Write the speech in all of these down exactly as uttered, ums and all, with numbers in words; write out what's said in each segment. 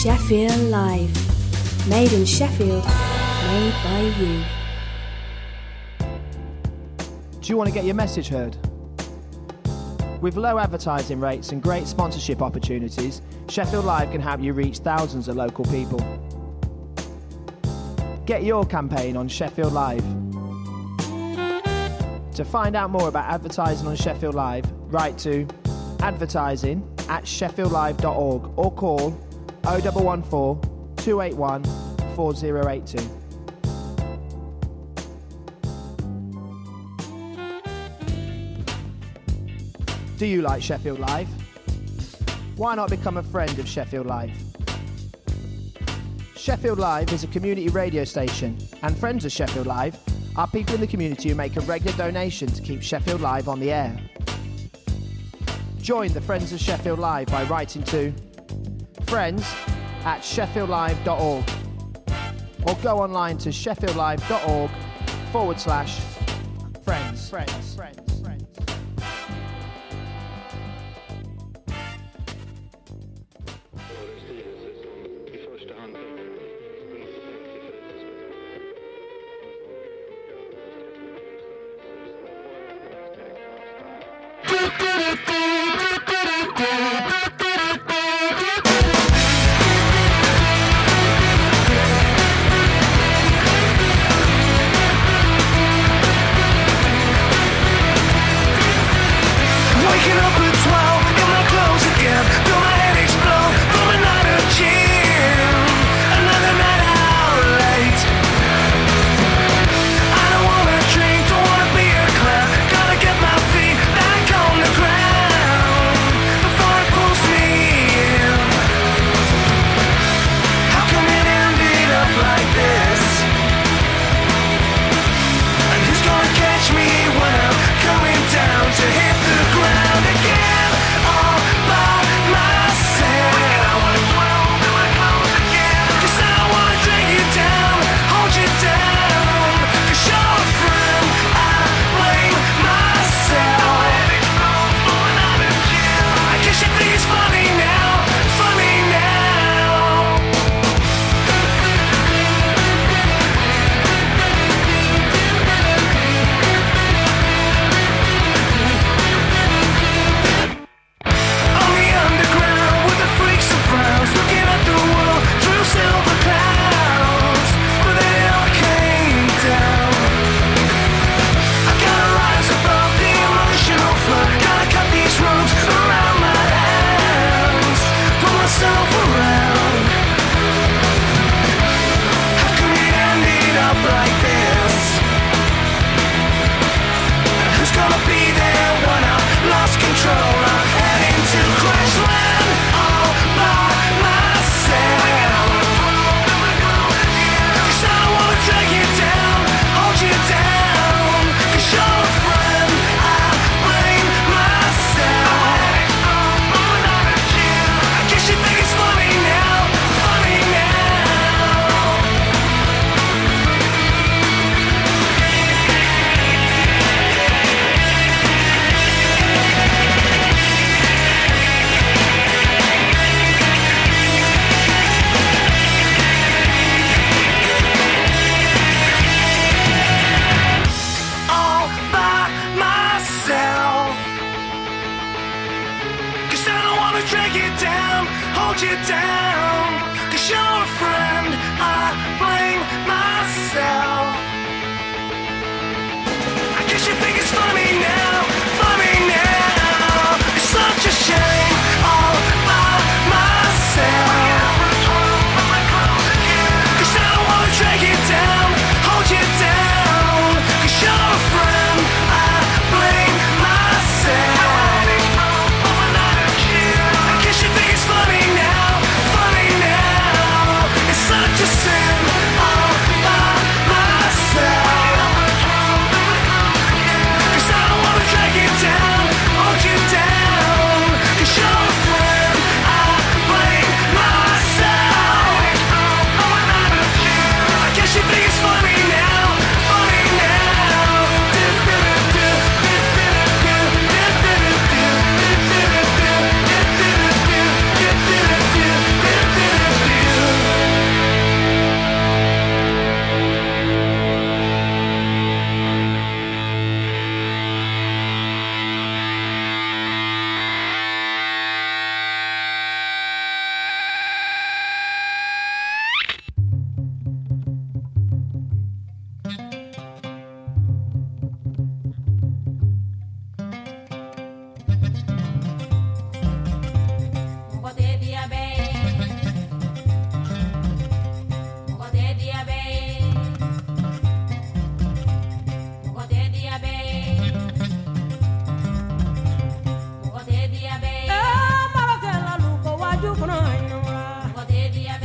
Sheffield Live. Made in Sheffield, made by you. Do you want to get your message heard? With low advertising rates and great sponsorship opportunities, Sheffield Live can help you reach thousands of local people. Get your campaign on Sheffield Live. To find out more about advertising on Sheffield Live, write to advertising at sheffield live dot org or call oh one one four, two eight one, four oh eight two. Do you like Sheffield Live? Why not become a friend of Sheffield Live? Sheffield Live is a community radio station, and friends of Sheffield Live are people in the community who make a regular donation to keep Sheffield Live on the air. Join the Friends of Sheffield Live by writing to friends at sheffield live dot org or go online to sheffield live dot org forward slash friends. Friends. Friends. Friends. My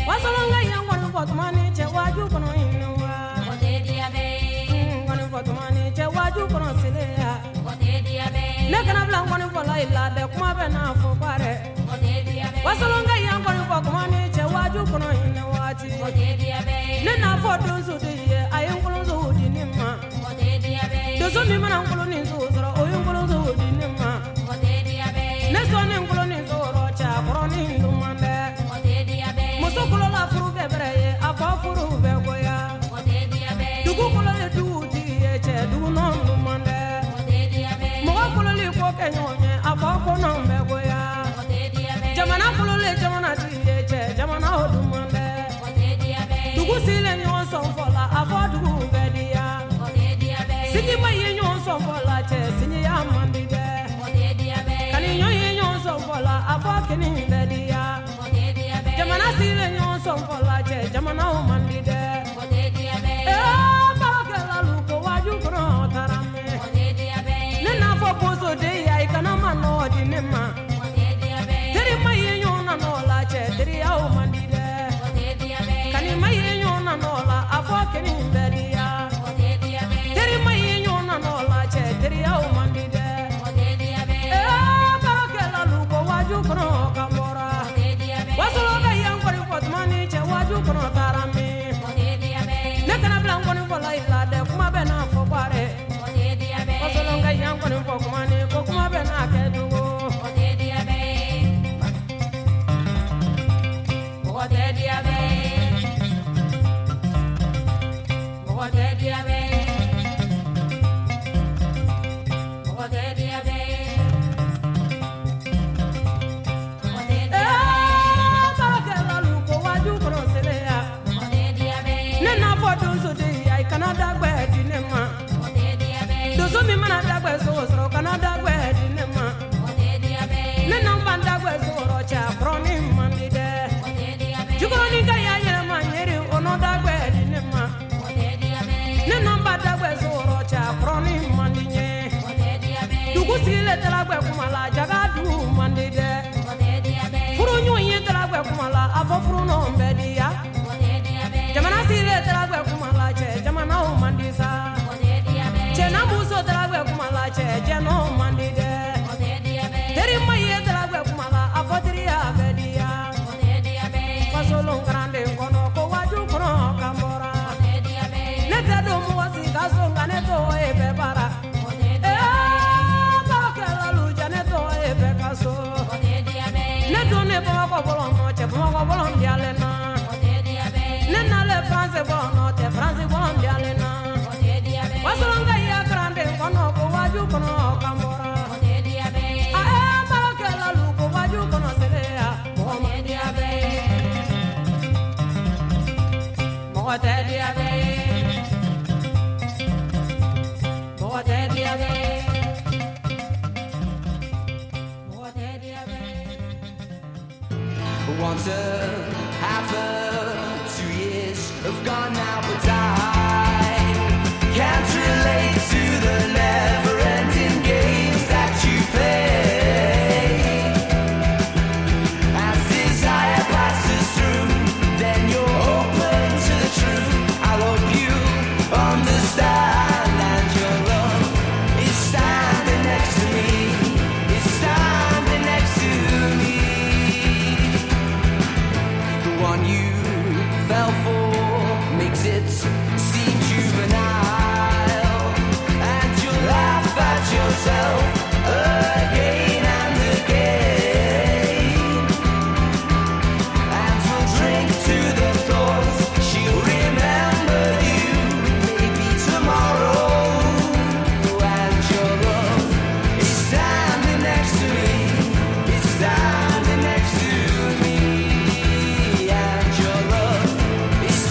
Wasalonga yang kono fotumani che waju kono inwa. Kote diabe. Kono fotumani che waju kono silea. Kote diabe. Ne kana blan kono fola illa de kuma be na fo pare. Kote diabe. Wasalonga yang kono fotumani che waju kono inwa ti. Kote diabe. Ne na fo dunsu diye ayin kono zu di nimma. Kote diabe. Dozo mi mana kono ni zu zoro oyin kono zu di nimma. Kote diabe. Ne so ni kono ni zoro cha kono ni lumande. Kote diabe. Muso kono la furu be breye afa furu be goya. Kote diabe. Dugu kono le du di ye che dugu non lumande. Kote diabe. Mo kono li ko ke nyonye afa kono be goya. Kote diabe. Jamana kono le jamana di ye che jamana o lumande. Kote diabe. Dugu sile nyon son fola afa dugu be dia. Kote diabe. Sigi ma ye nyon son fola che sinye ya mandi de. Kote diabe. Kani nyon ye nyon son fola afa kini be dia. Kote diabe. Jamana sile nyon son fola che jamana o mandi de. Kote diabe. Eh barake la lu ko waju kono tarame. Kote diabe. Ne na fo poso de ya ikana mano di ne ma. Kote diabe. Teri ma ye nyon na no la che teri ya o mandi de. Kote diabe. Kani ma ye nyon na no la afo kini be dia. Kote diabe. Teri ma ye nyon na no la che teri ya o mandi de. Kote diabe. Eh barake la lu ko waju kono kambora. Kote diabe. Wasolo ga yang kori fotmani che waju kono tarame. Kote diabe. Ne kana blan koni fola ila de kuma be na fo pare. Kote diabe. Wasolo ga yang koni fo kuma ni ko kuma be na ke dugo. Kote diabe. Kote diabe. Kote diabe. Kote diabe. Kote Eh diabe. barake la lu ko waju kono selea. Kote diabe. Ne na fo dunsu di ai kana dagbe di ne ma. Kote diabe. Dozo mi mana dagbe so so kana dagbe di ne ma. Kote diabe. Ne na ban dagbe so ro cha proni mandi de. Kote diabe. Jukoro ni ka ya yere ma nyeri ono dagbe di ne ma. Kote diabe. Ne na ba dagbe so ro cha proni mandi nye. Kote diabe. Dugu sile dagbe kuma la jaga du mandi de. Kote diabe. Furu nyu ye dagbe kuma la afo furu no mbedi ya. Kote diabe. Jamana sile dagbe kuma la che jamana o mandi sa. Kote diabe. Che na muso dagbe kuma la che je no mandi de. Kote diabe. Teri ma ye dagbe kuma la afo teri ya bedi ya. Kote diabe. Fasolo grande kono ko waju kono kambora. Kote diabe. Ne te do mu wasi kaso ngane to e be bara. Kote Eh barake la lu jane to e be kaso. Kote diabe. Ne do ne bama ko bolon no che bama ko bolon diale na. Kote diabe. Ne na le France bolon no che France bolon diale na. Kote diabe. Wasolonga ya grande kono ko waju kono kambora. Kote diabe. Ah eh barake la lu ko waju kono selea. Kote diabe. Kote diabe. Kote diabe. Kote diabe. Once a half a two years have gone now, but I can't relate to the never-ending games that you play. As desire passes through, then you're open to the truth. I hope you understand, and your love is standing next to me. Is standing next to me. The one you fell for makes it seem juvenile, and you laugh at yourself again and again, and we'll drink to the thoughts she'll remember you maybe tomorrow, and your love is standing next to me, is standing next to me, and your love is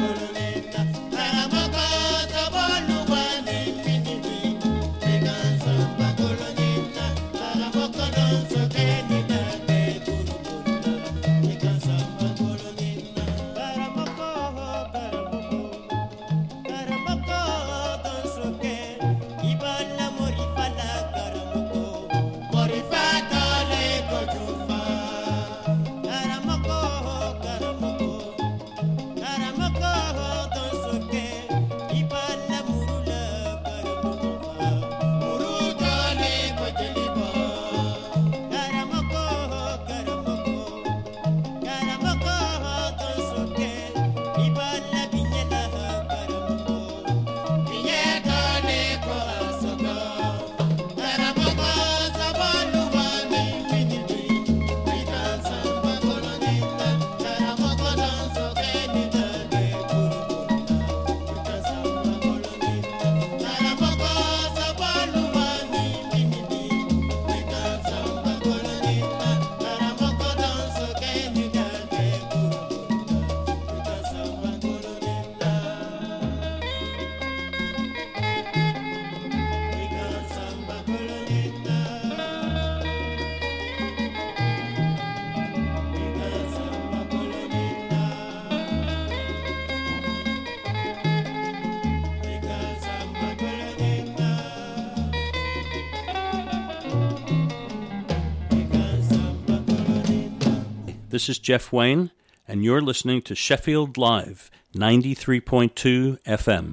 This is Jeff Wayne, and you're listening to Sheffield Live, ninety-three point two F M.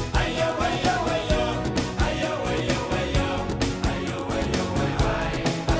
Ayo,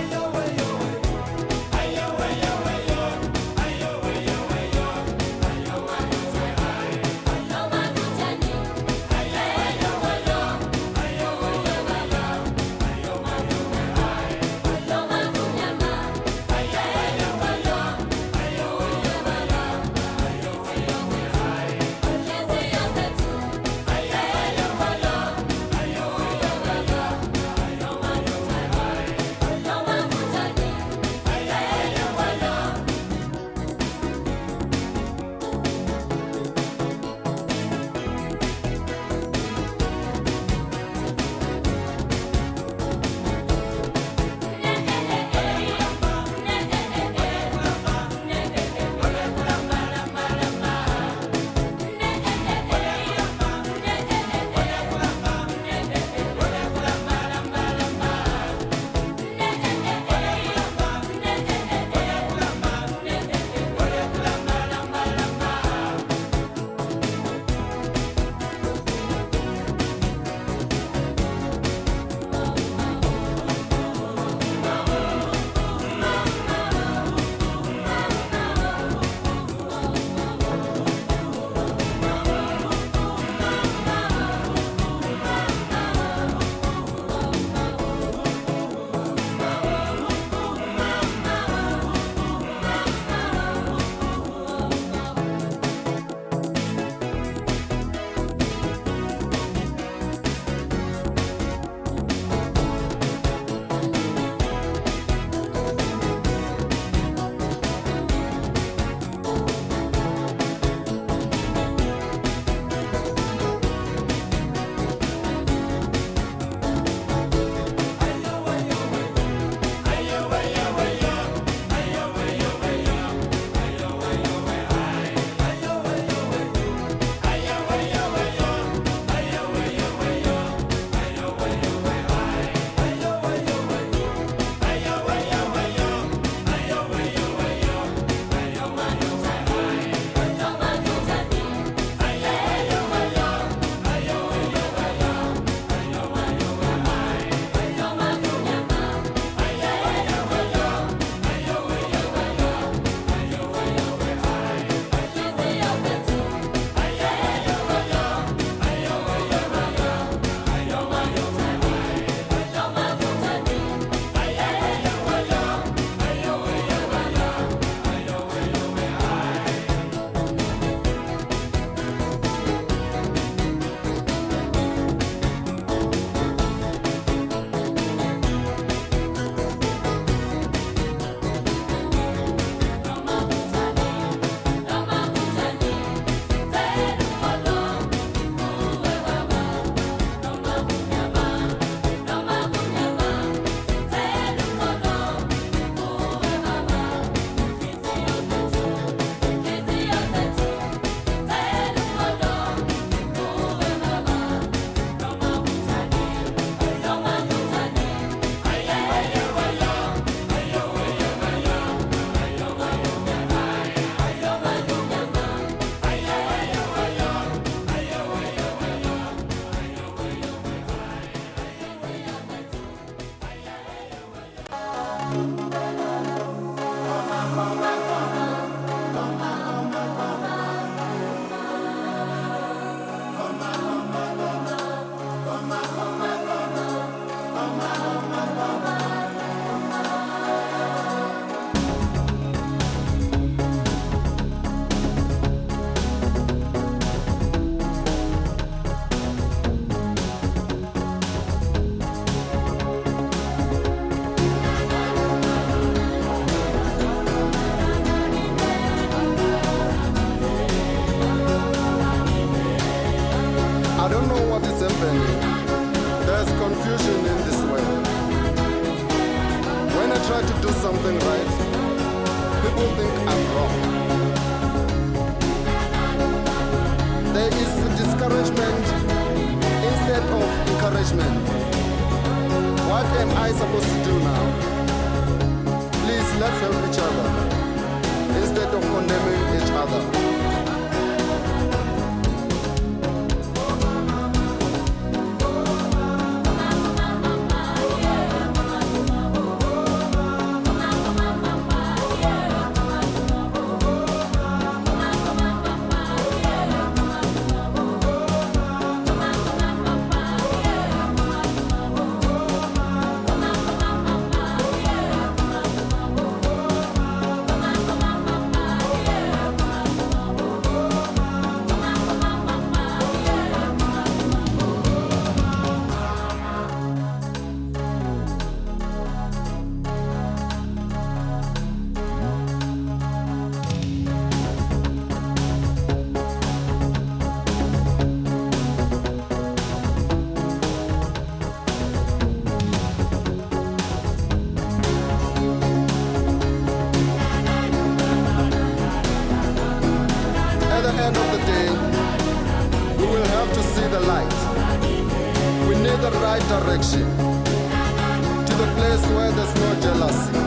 to do something right, people think I'm wrong. There is discouragement instead of encouragement. What am I supposed to do now? Please, let's help each other instead of condemning each other. Direction to the place where there's no jealousy.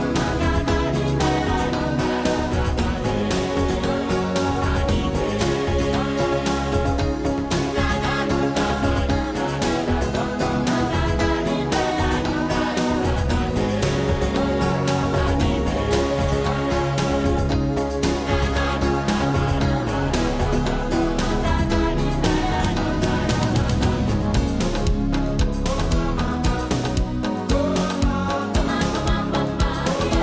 Yeah.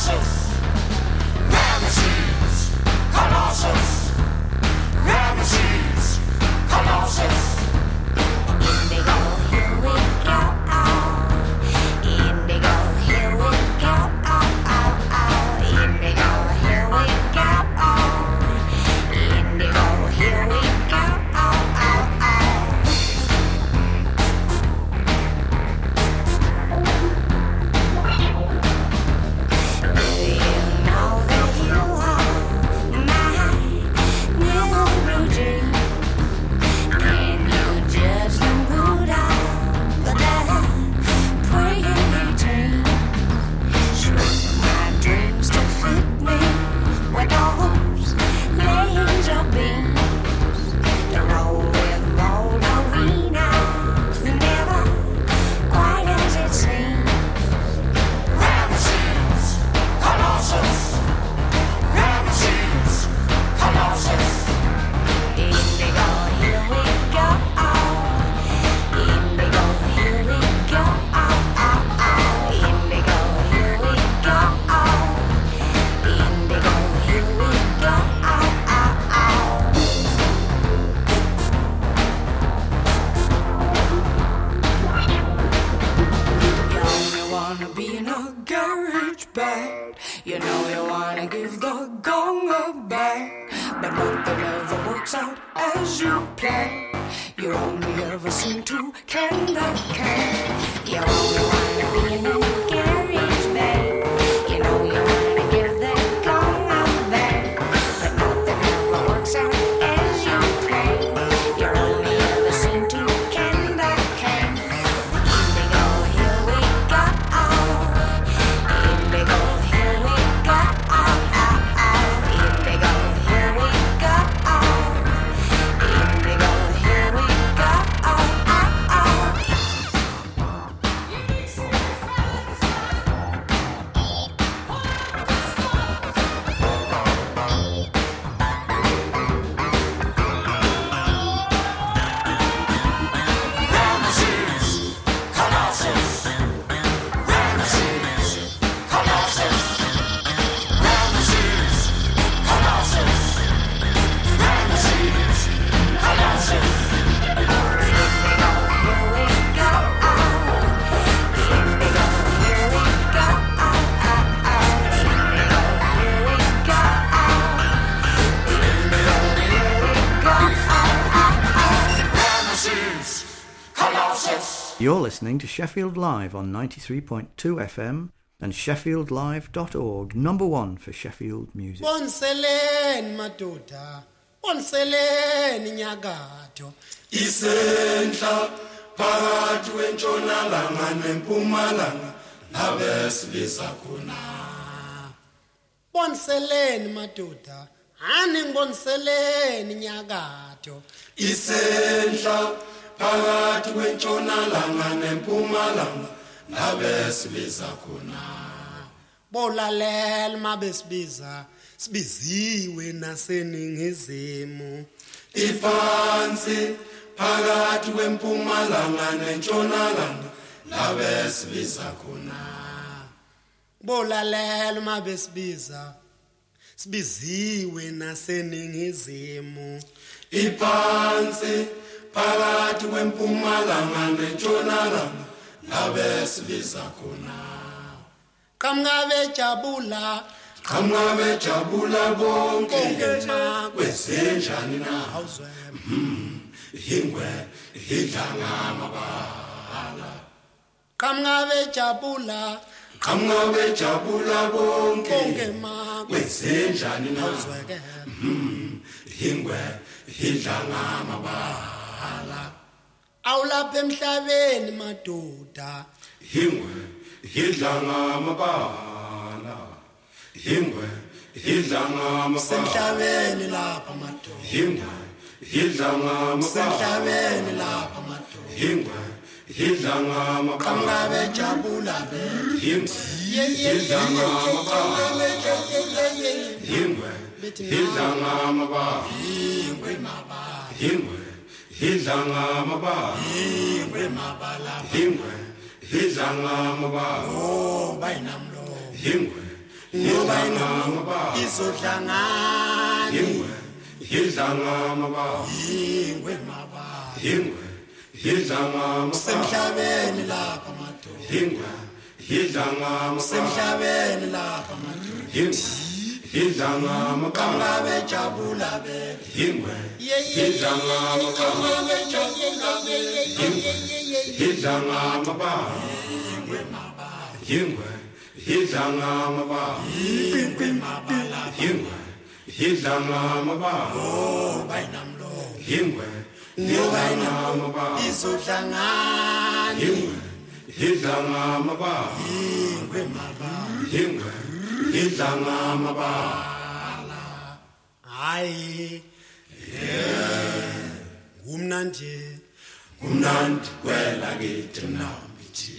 You know you wanna give the gong a bang, but nothing ever works out as you play. You only ever seem to can the can. You only wanna be in a garage band. You know you wanna give the gong a bang, but nothing ever works out as you play. You only ever seem to can the can. Indigo, here we go. Indigo, here we go. Indigo, here we go. Indigo, here we go. You're listening to Sheffield Live on ninety-three point two F M and sheffield live dot org, number one for Sheffield music. Bonseleni madoda, bonseleni nyakato. Isentla phakathi kwentshonalanga nempumalanga nabesilisa khona. Bonseleni madoda, hani bonseleni nyakato. Isentla phakathi kwentshonalanga nempumalanga nabesilisa khona. Bolalela mabesibiza, sibiziwe naseningizimu. Ifansi phakathi kwempumalanga nentshonalanga nabesilisa khona. Bolalela mabesibiza, sibiziwe naseningizimu. Ifansi phakathi kwempumalanga nentshonalanga nabesilisa khona. Qhamuka bejabula, qhamuka bejabula bonke kwezenjani na awuzwe ingwe idlanga amabala. Qhamuka bejabula, qhamuka bejabula bonke kwezenjani na awuzwe ingwe idlanga amabala. Awulapha emhlabeni madoda, ingwe idlanga amabala. Ingwe idlanga amabala. semhlabeni lapha madoda, Ingwe idlanga amabala. semhlabeni lapha madoda. Ingwe idlanga amabala. Qhamuka bejabula be, Ingwe idlanga amabala. Ingwe idlanga amabala. ingwe mabala, Ingwe idlanga amabala. ingwe mabala, Ingwe idlanga amabala. oh bayinamlo, Ingwe ngoba izodlangani ingwe idlanga amababa ingwe maba ingwe idlanga amababa semhlabeni lapha madoda ingwe idlanga amababa semhlabeni lapha madoda ingwe idlanga amababa kamlabe jabula be ingwe idlanga amababa idlanga amababa ingwe maba ingwe idlanga amababa ingwe maba lapha ingwe idlanga amababa oh bayinamlo ingwe ngoba idlanga amababa izodlangani ingwe idlanga amababa ingwe maba ingwe idlanga amababa hayi ngumnandi umnandi kwela kithi namithi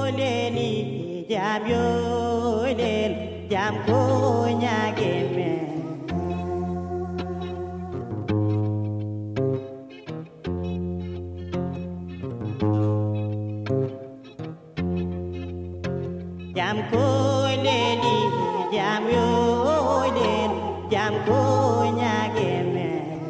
leni jam yo len jam ko nyage me jam ko leni jam yo len jam ko nyage me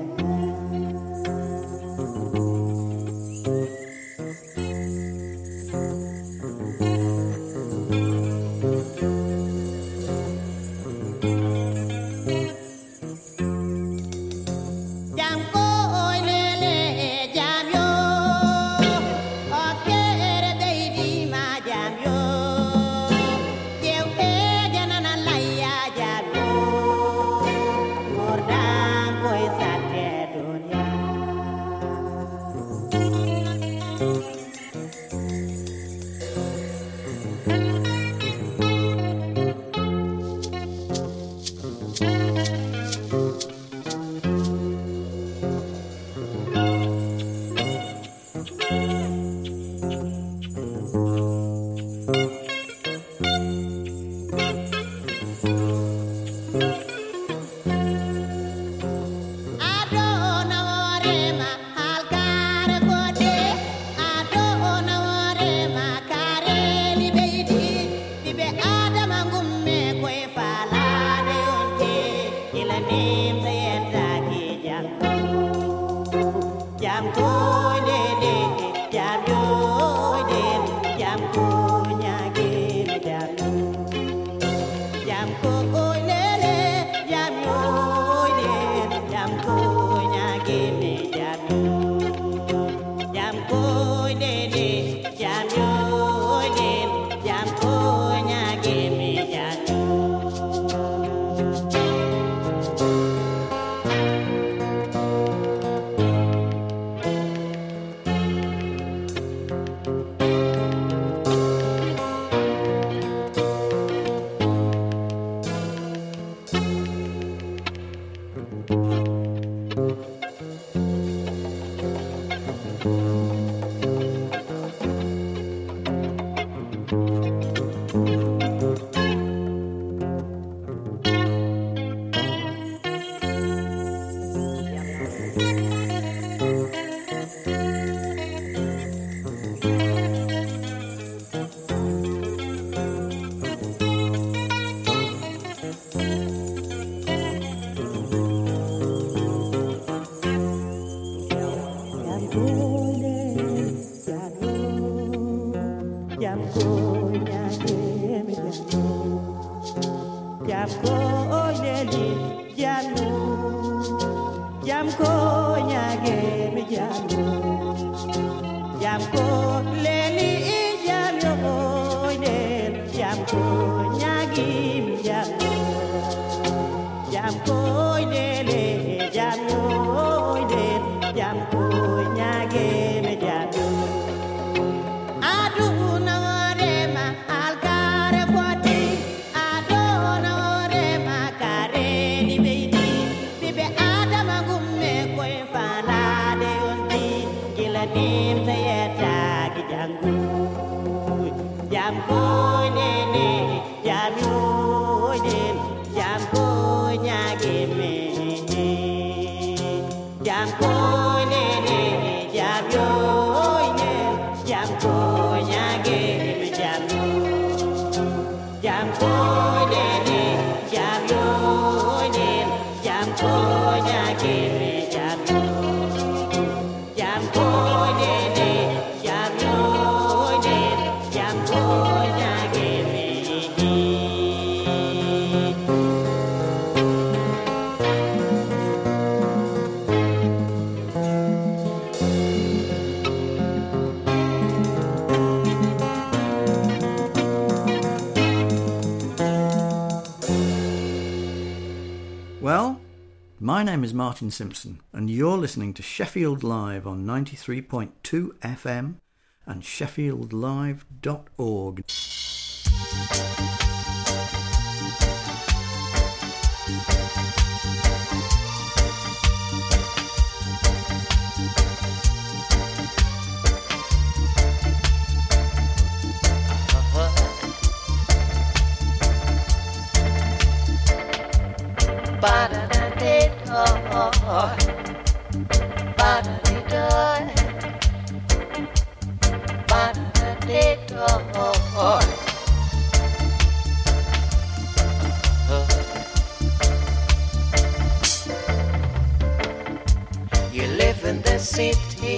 My name is Martin Simpson, and you're listening to Sheffield Live on ninety-three point two F M and sheffield live dot org. door. You live in the city,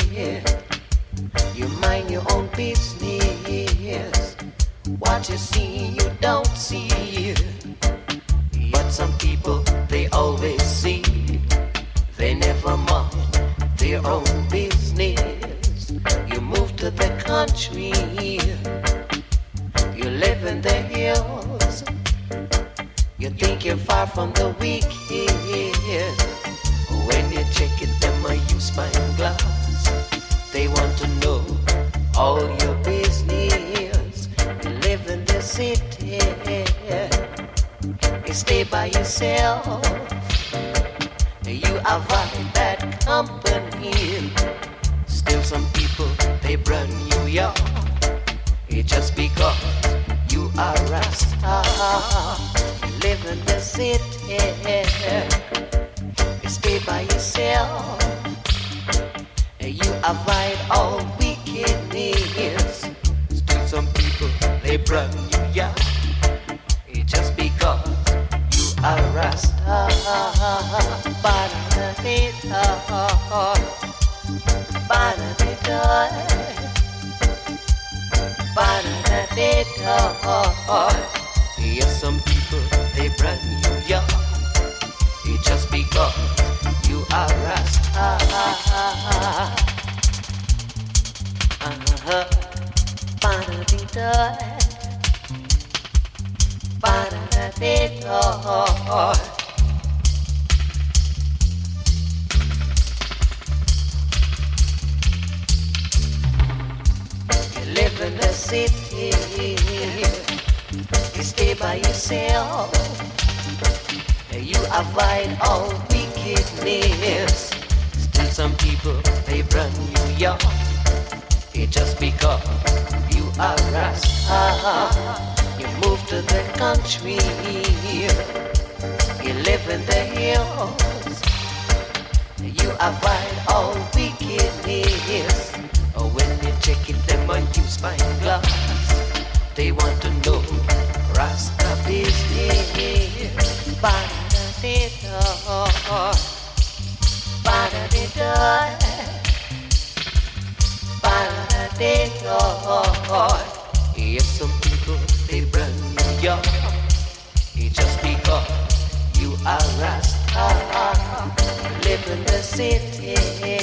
you mind your own business. What you see, you don't see. But some people, they always see. They never mind their own business. You move to the country, you live in the hills. You think you're far from the wicked. When you check it, them a use spine glass. They want to know all your business. You live in the city, you stay by yourself. You avoid bad company. Still some people, they brand you up. It's just because you are Rasta. You live in the city, you stay by yourself. You avoid all wickedness. Still some people, they brand you up. It's just because you are Rasta. Ba-da-da-dee-da, ba-da-dee-da, ba-da-da-dee-da. Yes, some people, they brand you young. It's just because you are Rasta. Uh-huh. Ba-da-dee-da, ba-da-da-dee-da. You live in the city, you stay by yourself. You avoid all wickedness. Still some people, they run you young. It's just because you are Rasta. You move to the country, you live in the hills. You avoid all wickedness. Oh, when you check it, them on you spine glass. They want to know Rasta business. Ba-da-da-dee-da, ba-da-dee-da, ba-da-dee-da. Yes, some people, they brand you young. It's just because you are Rasta. You live in the city,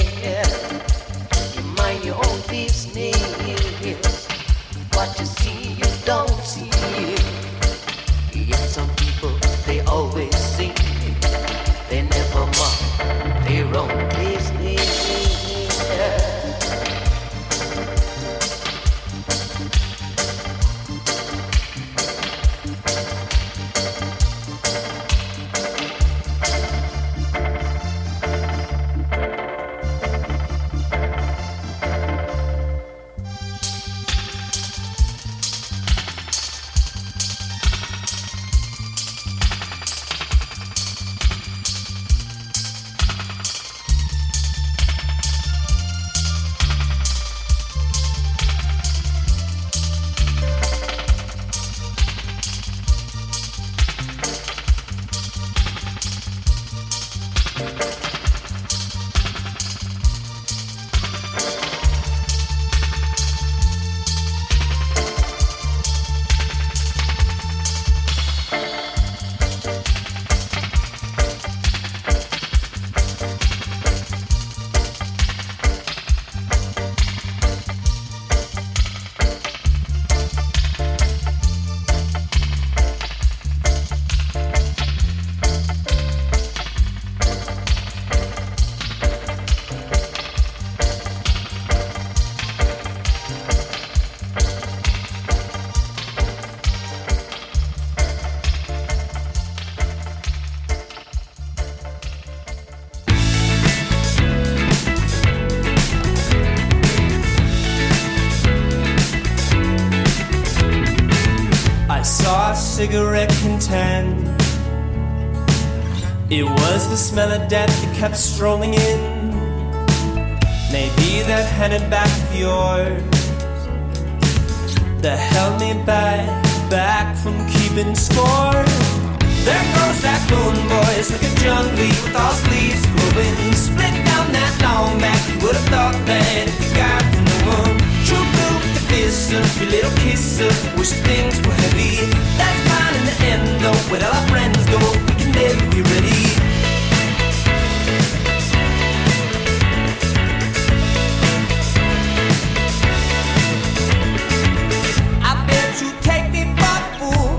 you mind your own business. What you see, you don't see. Yet some people, they always see. They never mind their own business. Cigarette contend. It was the smell of death that kept strolling in. Maybe that handed back of yours. that held me back, back from keeping score. There goes that moon boys looking jungly with all sleeves growing. Split down that long back, you would have thought that if you got no one. True blue with the fist up, your little kiss up, wish things were heavy. That's fine in the end though, where all our friends go, we can never be ready. I bet you take me for a fool.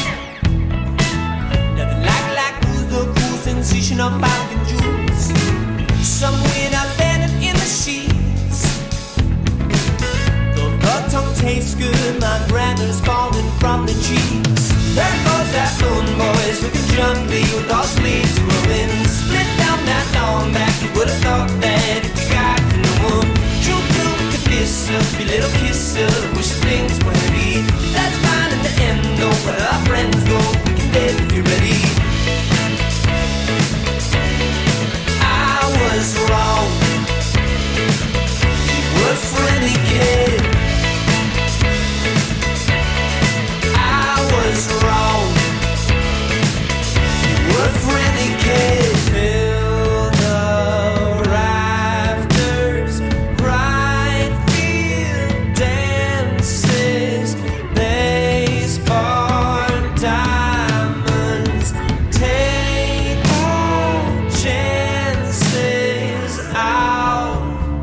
Nothing like, like who's the cool sensation of falcon jewels. Somewhere I landed in the sheets. Though the tongue tastes good, my grandar's falling from the cheeks. There goes that moon boys looking jungly with all sleeves growing. Split down that long back, you would have thought that if you got no one. True blue with the fist up, your little kiss up, wish things were heavy. That's fine in the end though, where our friends go, we can never be ready. I was wrong, you were friendly kid. I was wrong, you were friendly kid. Fill the rafters, right field dances, baseball diamonds, take all chances out.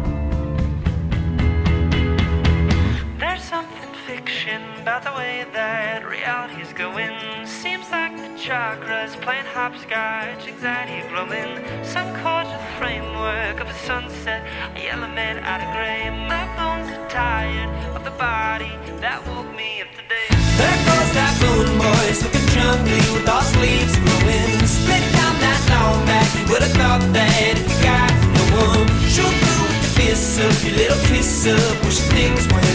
There's something fiction about the way that reality's going. Seems like the chakras playing hopscotch, anxiety glowing. Some cordial framework of a sunset, a yellow man out of gray. My bones are tired of the body that woke me up today. There goes that moon boys looking jungly with all sleeves growing. Split down that long back, you would have thought that if you got no one. Shoot through with the fist up, your little kiss up, wish things were